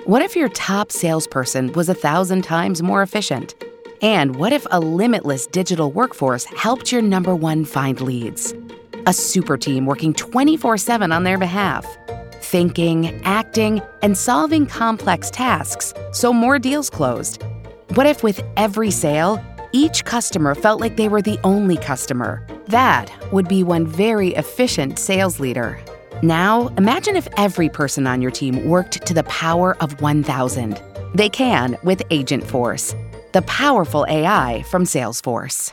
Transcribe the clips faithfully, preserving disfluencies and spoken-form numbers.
What if your top salesperson was a thousand times more efficient? And what if a limitless digital workforce helped your number one find leads? A super team working twenty-four seven on their behalf. Thinking, acting, and solving complex tasks so more deals closed. What if with every sale, each customer felt like they were the only customer? That would be one very efficient sales leader. Now, imagine if every person on your team worked to the power of one thousand. They can with Agentforce, the powerful A I from Salesforce.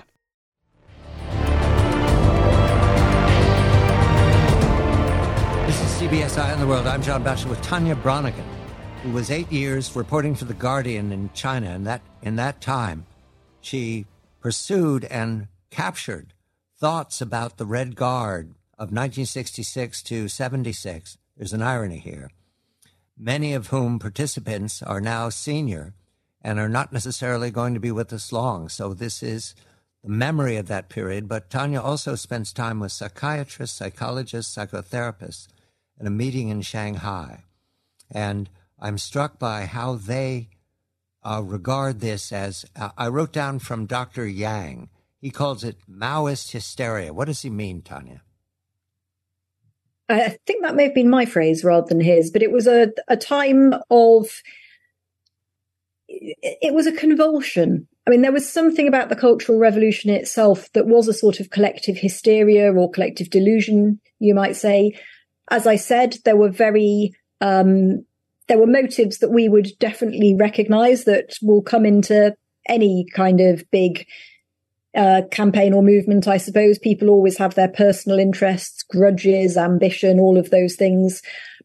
This is C B S Eye on the World. I'm John Batchelor with Tanya Bronigan, who was eight years reporting for The Guardian in China. And that in that time, she pursued and captured thoughts about the Red Guard of nineteen sixty-six to seventy-six. There's an irony here. Many of whom participants are now senior and are not necessarily going to be with us long. So this is the memory of that period. But Tanya also spends time with psychiatrists, psychologists, psychotherapists at a meeting in Shanghai. And I'm struck by how they uh, regard this as, uh, I wrote down from Doctor Yang. He calls it Maoist hysteria. What does he mean, Tanya? I think that may have been my phrase rather than his, but it was a, a time of, it was a convulsion. I mean, there was something about the Cultural Revolution itself that was a sort of collective hysteria or collective delusion, you might say. As I said, there were very, um, there were motives that we would definitely recognize that will come into any kind of big Uh, campaign or movement, I suppose. People always have their personal interests, grudges, ambition, all of those things.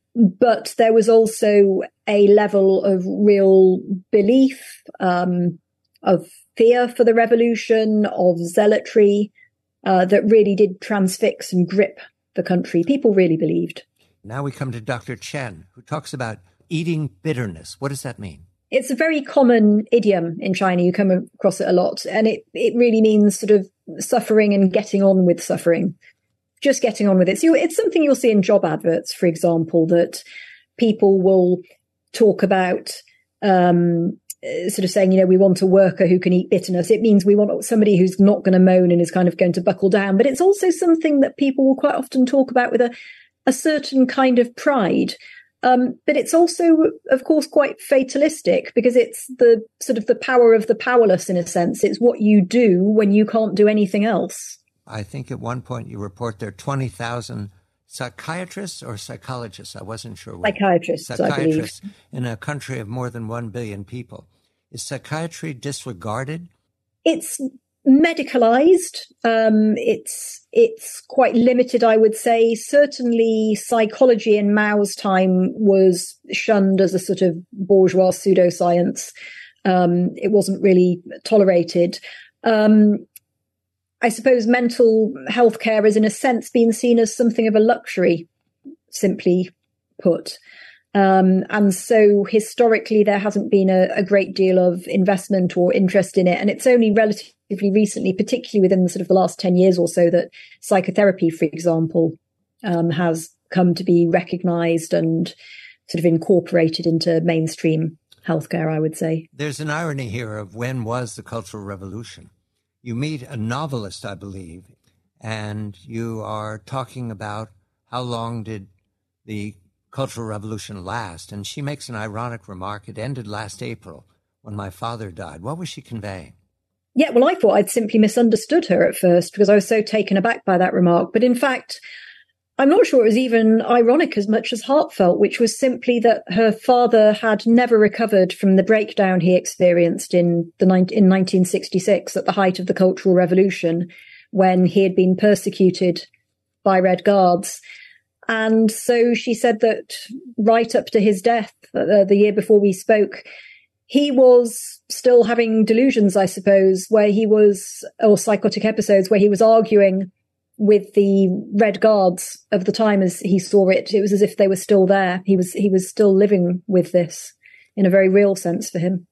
But there was also a level of real belief, um, of fear for the revolution, of zealotry, uh, that really did transfix and grip the country. People really believed. Now we come to Doctor Chen, who talks about eating bitterness. What does that mean? It's a very common idiom in China. You come across it a lot. And it, it really means sort of suffering and getting on with suffering, just getting on with it. So it's something you'll see in job adverts, for example, that people will talk about, um, sort of saying, you know, we want a worker who can eat bitterness. It means we want somebody who's not going to moan and is kind of going to buckle down. But it's also something that people will quite often talk about with a, a certain kind of pride. Um, but it's also, of course, quite fatalistic because it's the sort of the power of the powerless, in a sense. It's what you do when you can't do anything else. I think at one point you report there are twenty thousand psychiatrists or psychologists. I wasn't sure. What. Psychiatrists, Psychiatrists I believe. In a country of more than one billion people. Is psychiatry disregarded? It's medicalized. Um, it's it's quite limited, I would say. Certainly, psychology in Mao's time was shunned as a sort of bourgeois pseudoscience. Um, it wasn't really tolerated. Um, I suppose mental health care is, in a sense, being seen as something of a luxury, simply put. Um, and so historically, there hasn't been a, a great deal of investment or interest in it. And it's only relatively recently, particularly within the sort of the last ten years or so, that psychotherapy, for example, um, has come to be recognized and sort of incorporated into mainstream healthcare, I would say. There's an irony here of when was the Cultural Revolution. You meet a novelist, I believe, and you are talking about how long did the Cultural Revolution last, and she makes an ironic remark. It ended last April when my father died. What was she conveying? Yeah, well, I thought I'd simply misunderstood her at first because I was so taken aback by that remark. But in fact, I'm not sure it was even ironic as much as heartfelt, which was simply that her father had never recovered from the breakdown he experienced in the in nineteen sixty-six at the height of the Cultural Revolution, when he had been persecuted by Red Guards. And so she said that right up to his death, uh, the year before we spoke, he was still having delusions, I suppose, where he was, or psychotic episodes where he was arguing with the Red Guards of the time as he saw it. It was as if they were still there. He was, he was still living with this in a very real sense for him.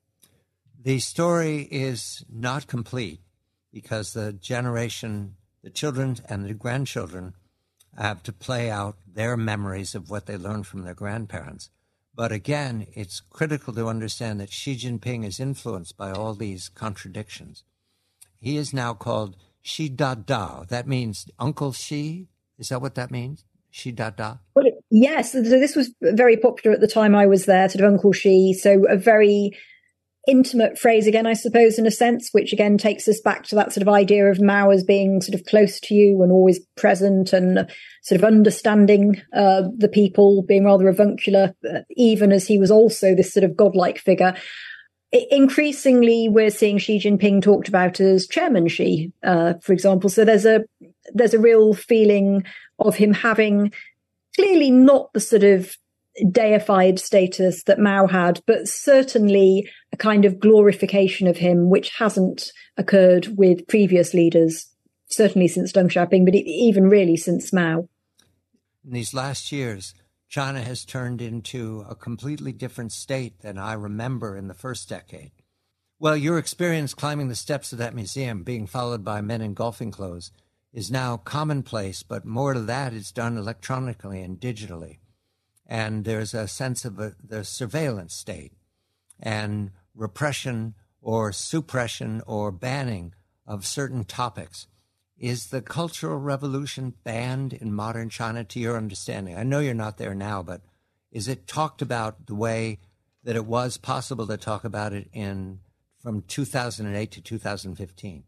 The story is not complete because the generation, the children and the grandchildren have to play out their memories of what they learned from their grandparents. But again, it's critical to understand that Xi Jinping is influenced by all these contradictions. He is now called Xi Dada. That means Uncle Xi. Is that what that means? Xi Dada? Well, yes. So this was very popular at the time I was there, sort of Uncle Xi. So a very intimate phrase again, I suppose, in a sense, which again takes us back to that sort of idea of Mao as being sort of close to you and always present and sort of understanding uh, the people, being rather avuncular, uh, even as he was also this sort of godlike figure. I- increasingly, we're seeing Xi Jinping talked about as Chairman Xi, uh, for example. So there's a there's a real feeling of him having clearly not the sort of deified status that Mao had, but certainly a kind of glorification of him, which hasn't occurred with previous leaders, certainly since Deng Xiaoping, but even really since Mao. In these last years, China has turned into a completely different state than I remember in the first decade. Well, your experience climbing the steps of that museum, being followed by men in golfing clothes, is now commonplace, but more to that is done electronically and digitally. And there's a sense of a, the surveillance state and repression or suppression or banning of certain topics. Is the Cultural Revolution banned in modern China to your understanding? I know you're not there now, but is it talked about the way that it was possible to talk about it in from two thousand eight to two thousand fifteen?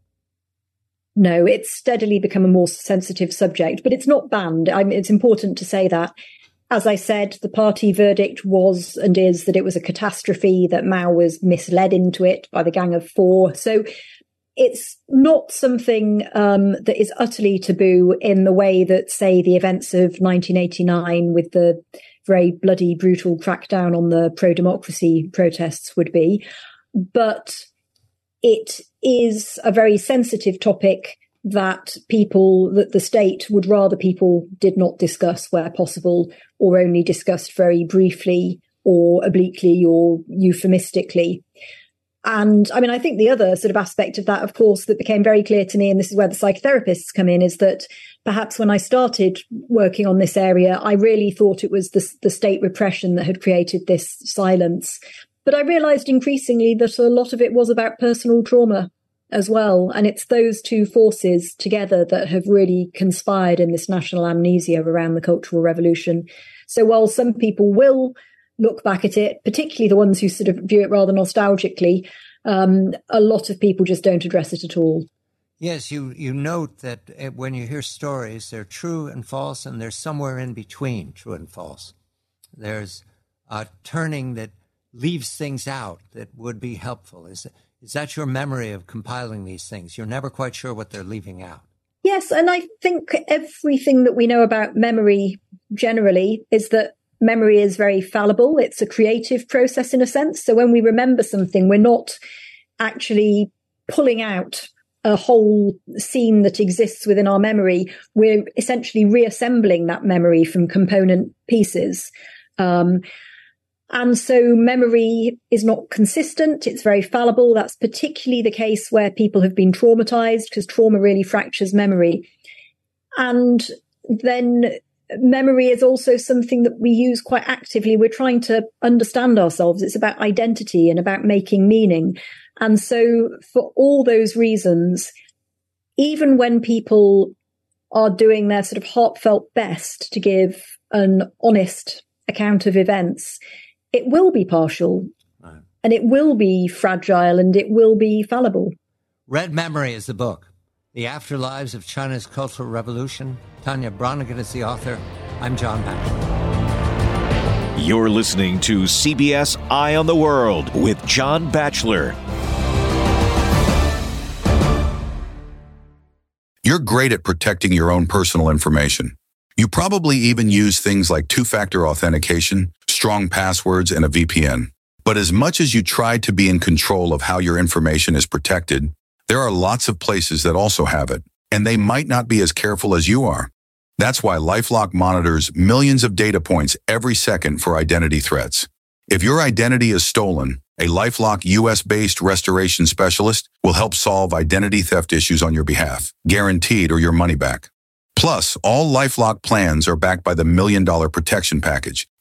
No, it's steadily become a more sensitive subject, but it's not banned. I mean, it's important to say that. As I said, the party verdict was and is that it was a catastrophe, that Mao was misled into it by the Gang of Four. So it's not something um, that is utterly taboo in the way that, say, the events of nineteen eighty-nine with the very bloody, brutal crackdown on the pro-democracy protests would be. But it is a very sensitive topic that people, that the state would rather people did not discuss where possible, or only discussed very briefly or obliquely or euphemistically. And I mean, I think the other sort of aspect of that, of course, that became very clear to me, and this is where the psychotherapists come in, is that perhaps when I started working on this area, I really thought it was the, the state repression that had created this silence. But I realized increasingly that a lot of it was about personal trauma as well. And it's those two forces together that have really conspired in this national amnesia around the Cultural Revolution. So while some people will look back at it, particularly the ones who sort of view it rather nostalgically, um, a lot of people just don't address it at all. Yes, you, you note that when you hear stories, they're true and false, and they're somewhere in between true and false. There's a turning that leaves things out that would be helpful. Is Is that your memory of compiling these things? You're never quite sure what they're leaving out. Yes, and I think everything that we know about memory generally is that memory is very fallible. It's a creative process in a sense. So when we remember something, we're not actually pulling out a whole scene that exists within our memory. We're essentially reassembling that memory from component pieces. Um, And so memory is not consistent. It's very fallible. That's particularly the case where people have been traumatized, because trauma really fractures memory. And then memory is also something that we use quite actively. We're trying to understand ourselves. It's about identity and about making meaning. And so for all those reasons, even when people are doing their sort of heartfelt best to give an honest account of events, it will be partial, right, and it will be fragile, and it will be fallible. Red Memory is the book. The Afterlives of China's Cultural Revolution. Tanya Bronigan is the author. I'm John Batchelor. You're listening to C B S Eye on the World with John Batchelor. You're great at protecting your own personal information. You probably even use things like two-factor authentication, strong passwords, and a V P N. But as much as you try to be in control of how your information is protected, there are lots of places that also have it, and they might not be as careful as you are. That's why LifeLock monitors millions of data points every second for identity threats. If your identity is stolen, a LifeLock U S-based restoration specialist will help solve identity theft issues on your behalf, guaranteed or your money back. Plus, all LifeLock plans are backed by the Million Dollar Protection Package,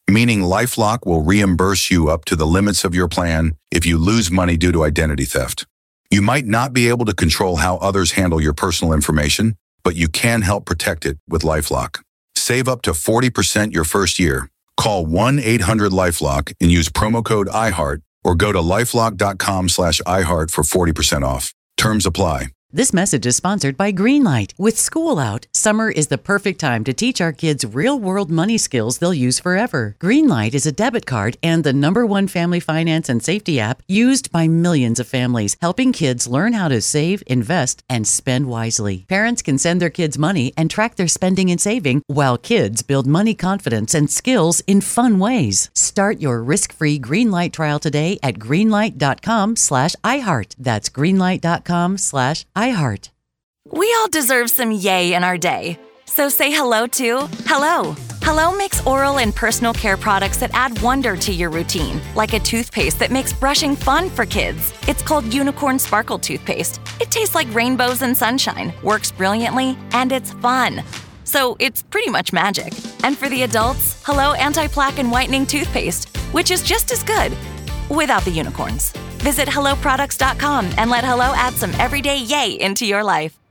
meaning LifeLock will reimburse you up to the limits of your plan if you lose money due to identity theft. You might not be able to control how others handle your personal information, but you can help protect it with LifeLock. Save up to forty percent your first year. Call one eight hundred LifeLock and use promo code iHeart or go to lifelock.com slash iHeart for forty percent off. Terms apply. This message is sponsored by Greenlight. With school out, summer is the perfect time to teach our kids real-world money skills they'll use forever. Greenlight is a debit card and the number one family finance and safety app used by millions of families, helping kids learn how to save, invest, and spend wisely. Parents can send their kids money and track their spending and saving, while kids build money confidence and skills in fun ways. Start your risk-free Greenlight trial today at greenlight.com slash iHeart. That's greenlight.com slash iHeart. iHeart. We all deserve some yay in our day. So say hello to Hello. Hello makes oral and personal care products that add wonder to your routine, like a toothpaste that makes brushing fun for kids. It's called Unicorn Sparkle Toothpaste. It tastes like rainbows and sunshine, works brilliantly, and it's fun. So it's pretty much magic. And for the adults, Hello Anti-Plaque and Whitening Toothpaste, which is just as good, without the unicorns. Visit hello products dot com and let Hello add some everyday yay into your life.